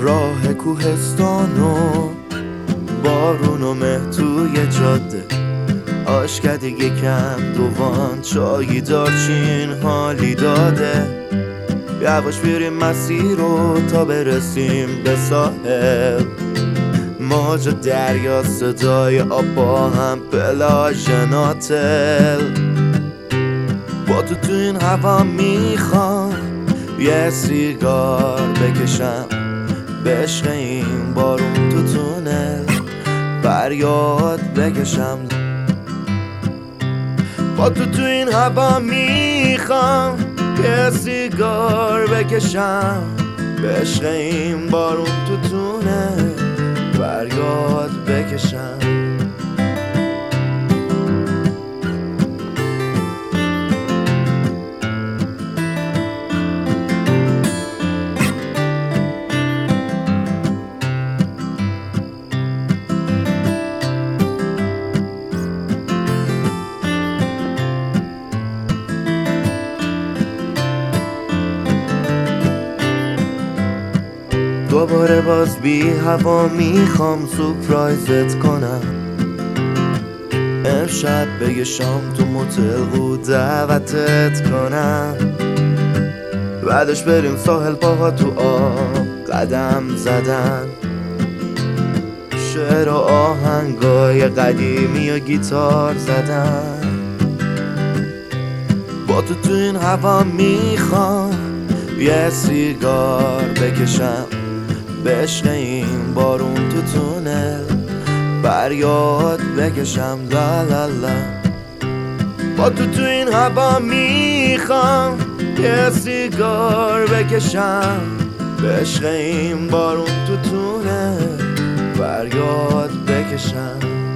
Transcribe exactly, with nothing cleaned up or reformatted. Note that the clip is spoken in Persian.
راه کوهستان و بارون و مه توی جاده، آشکده یکم دوان چایی دارچین حالی داده. یواش بریم مسیر رو تا برسیم به ساحل، موج دریا صدای آب با هم پلاژ ناتل. با تو تو این هوا میخوام یه سیگار بکشم، بشق این بارون تو تونل فریاد بکشم. با تو تو این هوا میخوام یه سیگار بکشم، بشق این بارون تو تونل فریاد بکشم. دوباره باز بی هوا میخوام سپرایزت کنم، امشب به یه شام تو موتل بود دعوتت کنم. بعدش بریم ساحل پاها تو آب قدم زدن، شعر و آهنگای قدیمی و گیتار زدن. با تو تو این هوا میخوام یه سیگار بکشم، بشق این بارون تو تونل فریاد بکشم. لا لا لا. با تو تو این هوا میخوام یه سیگار بکشم، بشق این بارون تو تونل فریاد بکشم.